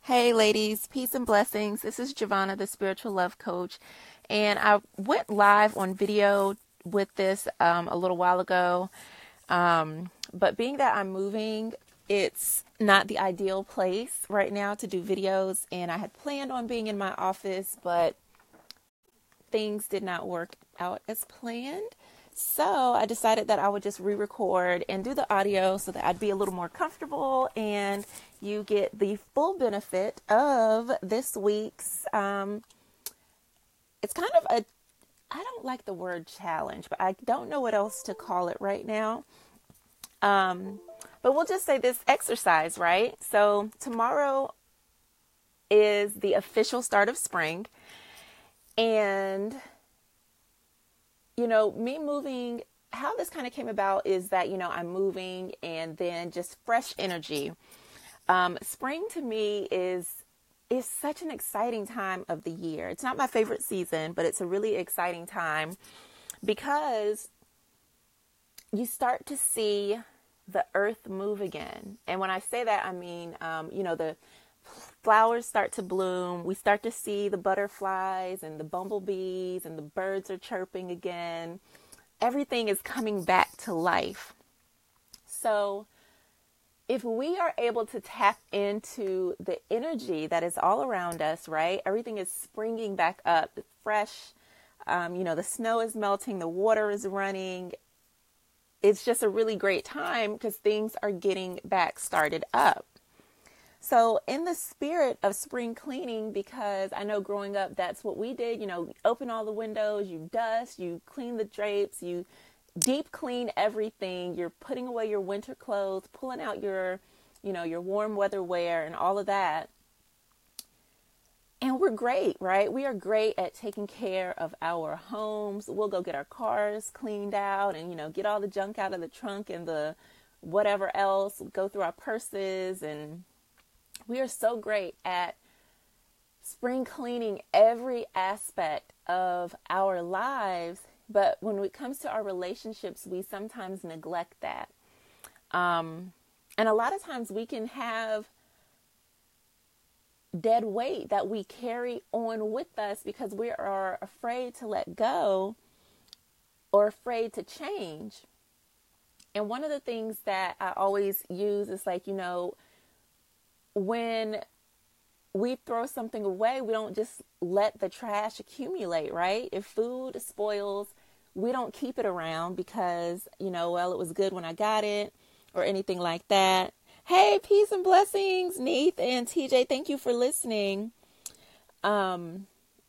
Hey ladies, peace and blessings. This is Giovanna, the spiritual love coach, and I went live on video with this a little while ago. But being that I'm moving, it's not the ideal place right now to do videos, and I had planned on being in my office, but things did not work out as planned. So I decided that I would just re-record and do the audio so that I'd be a little more comfortable and you get the full benefit of this week's, it's kind of I don't like the word challenge, but I don't know what else to call it right now. But we'll just say this exercise, right? So tomorrow is the official start of spring. And me moving, how this kind of came about is that, I'm moving and then just fresh energy. Spring to me is such an exciting time of the year. It's not my favorite season, but it's a really exciting time because you start to see the earth move again. And when I say that, I mean, the flowers start to bloom. We start to see the butterflies and the bumblebees and the birds are chirping again. Everything is coming back to life. So if we are able to tap into the energy that is all around us, right? Everything is springing back up, fresh. The snow is melting, the water is running. It's just a really great time because things are getting back started up. So in the spirit of spring cleaning, because I know growing up, that's what we did, you open all the windows, you dust, you clean the drapes, you deep clean everything. You're putting away your winter clothes, pulling out your warm weather wear and all of that. And we're great, right? We are great at taking care of our homes. We'll go get our cars cleaned out and, get all the junk out of the trunk and the whatever else, go through our purses. And we are so great at spring cleaning every aspect of our lives. But when it comes to our relationships, we sometimes neglect that. And a lot of times we can have dead weight that we carry on with us because we are afraid to let go or afraid to change. And one of the things that I always use is when we throw something away, we don't just let the trash accumulate, right? If food spoils, we don't keep it around because, it was good when I got it or anything like that. Hey, peace and blessings, Neith and TJ. Thank you for listening. But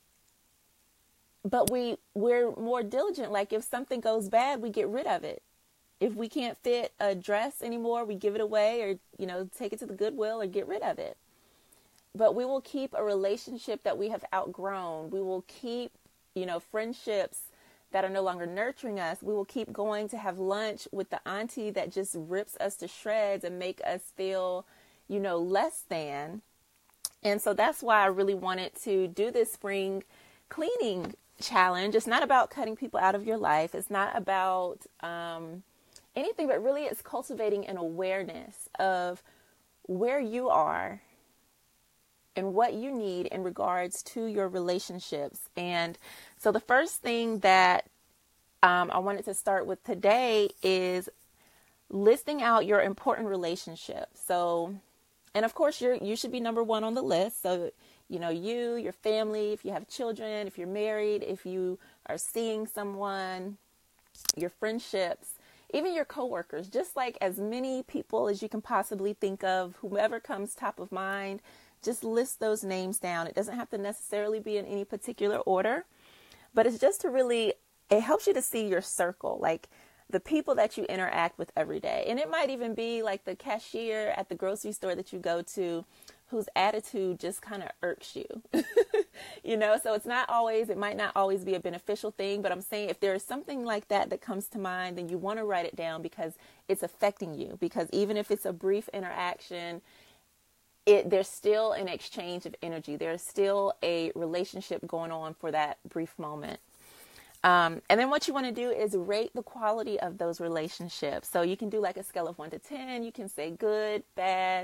we're more diligent. Like if something goes bad, we get rid of it. If we can't fit a dress anymore, we give it away or, take it to the Goodwill or get rid of it. But we will keep a relationship that we have outgrown. We will keep, friendships that are no longer nurturing us. We will keep going to have lunch with the auntie that just rips us to shreds and make us feel, less than. And so that's why I really wanted to do this spring cleaning challenge. It's not about cutting people out of your life. It's not about anything, but really it's cultivating an awareness of where you are and what you need in regards to your relationships. And so the first thing that I wanted to start with today is listing out your important relationships. So, and of course, you should be number one on the list. So, your family, if you have children, if you're married, if you are seeing someone, your friendships, even your coworkers, just like as many people as you can possibly think of, whomever comes top of mind, just list those names down. It doesn't have to necessarily be in any particular order, but it's just to it helps you to see your circle, like the people that you interact with every day. And it might even be like the cashier at the grocery store that you go to whose attitude just kind of irks you, so it might not always be a beneficial thing, but I'm saying if there is something like that comes to mind, then you want to write it down because it's affecting you, because even if it's a brief interaction, there's still an exchange of energy. There's still a relationship going on for that brief moment. And then what you want to do is rate the quality of those relationships. So you can do like a scale of 1 to 10. You can say good, bad,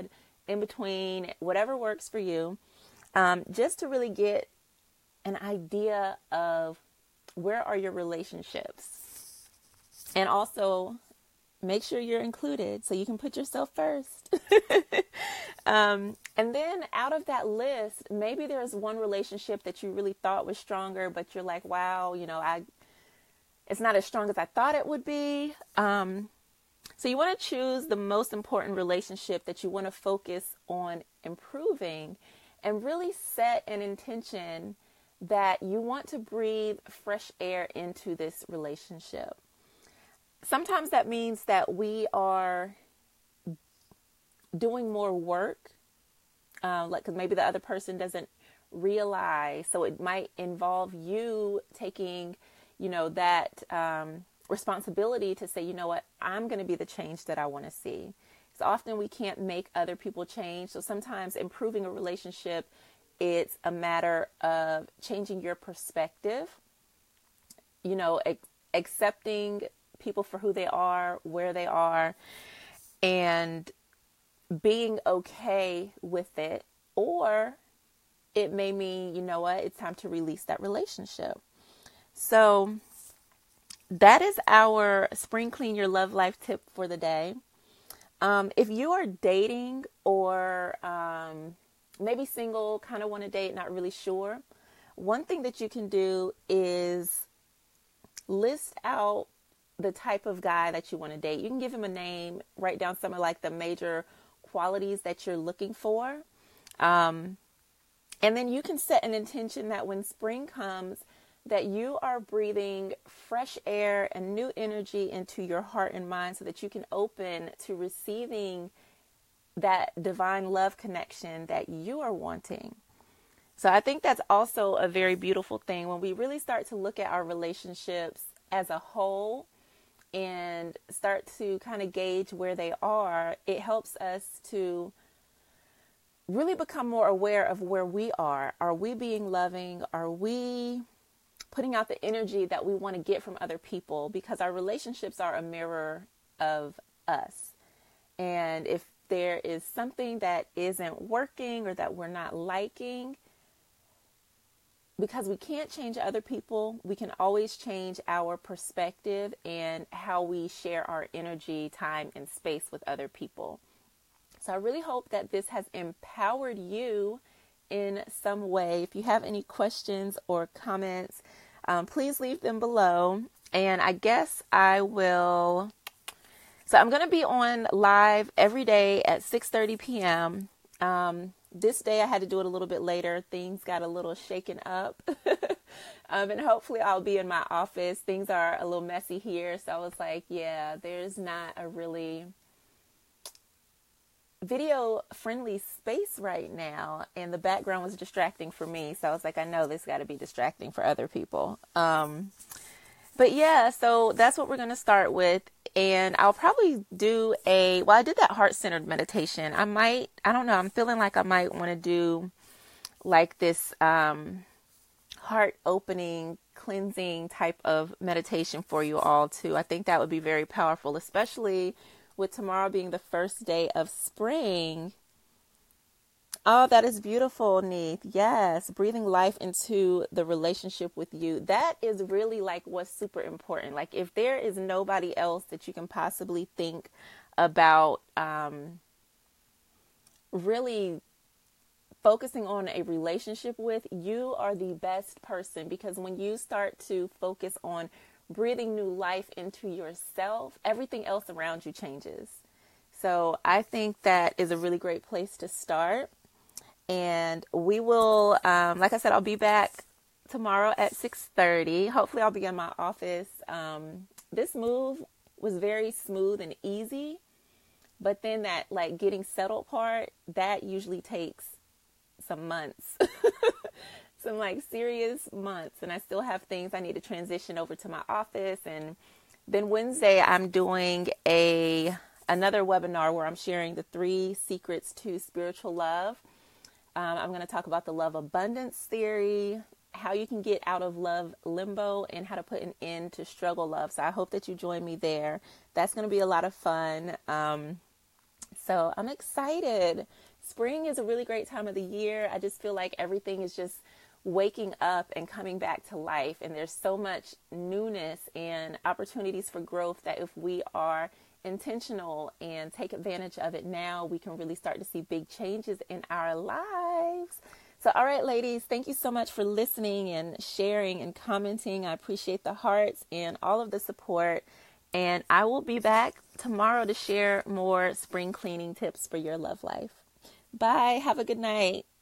in between, whatever works for you, just to really get an idea of where are your relationships. And also make sure you're included so you can put yourself first. And then out of that list, maybe there's one relationship that you really thought was stronger, but you're like, wow, it's not as strong as I thought it would be. So you want to choose the most important relationship that you want to focus on improving, and really set an intention that you want to breathe fresh air into this relationship. Sometimes that means that we are doing more work, because maybe the other person doesn't realize. So it might involve you taking, that responsibility to say, you know what, I'm going to be the change that I want to see. So often we can't make other people change. So sometimes improving a relationship, it's a matter of changing your perspective, accepting people for who they are, where they are, and being okay with it. Or it may mean, it's time to release that relationship. So that is our spring clean your love life tip for the day. If you are dating or maybe single, kind of want to date, not really sure, one thing that you can do is list out the type of guy that you want to date. You can give him a name, write down some of like the major qualities that you're looking for. And then you can set an intention that when spring comes, that you are breathing fresh air and new energy into your heart and mind so that you can open to receiving that divine love connection that you are wanting. So I think that's also a very beautiful thing when we really start to look at our relationships as a whole and start to kind of gauge where they are. It helps us to really become more aware of where we are. Are we being loving? Are we putting out the energy that we want to get from other people? Because our relationships are a mirror of us. And if there is something that isn't working or that we're not liking, because we can't change other people, we can always change our perspective and how we share our energy, time, and space with other people. So I really hope that this has empowered you in some way. If you have any questions or comments, please leave them below. And I guess I will. So I'm going to be on live every day at 6:30 p.m. This day I had to do it a little bit later. Things got a little shaken up. And hopefully I'll be in my office. Things are a little messy here. So I was like, yeah, there's not a really video friendly space right now. And the background was distracting for me. So I was like, I know this got to be distracting for other people. But yeah, so that's what we're going to start with. And I'll probably do I did that heart-centered meditation. I don't know. I'm feeling like I might want to do like this heart opening, cleansing type of meditation for you all too. I think that would be very powerful, especially with tomorrow being the first day of spring. Oh, that is beautiful, Neith. Yes. Breathing life into the relationship with you. That is really like what's super important. Like if there is nobody else that you can possibly think about, really focusing on a relationship with, you are the best person, because when you start to focus on breathing new life into yourself, everything else around you changes. So I think that is a really great place to start. And we will, like I said, I'll be back tomorrow at 6:30. Hopefully I'll be in my office. This move was very smooth and easy, but then that like getting settled part, that usually takes some months, some like serious months. And I still have things I need to transition over to my office. And then Wednesday I'm doing another webinar where I'm sharing the 3 secrets to spiritual love. I'm going to talk about the love abundance theory, how you can get out of love limbo, and how to put an end to struggle love. So I hope that you join me there. That's going to be a lot of fun. So I'm excited. spring is a really great time of the year. I just feel like everything is just waking up and coming back to life. And there's so much newness and opportunities for growth that if we are intentional and take advantage of it now, we can really start to see big changes in our lives. So, all right, ladies, thank you so much for listening and sharing and commenting. I appreciate the hearts and all of the support. And I will be back tomorrow to share more spring cleaning tips for your love life. Bye. Have a good night.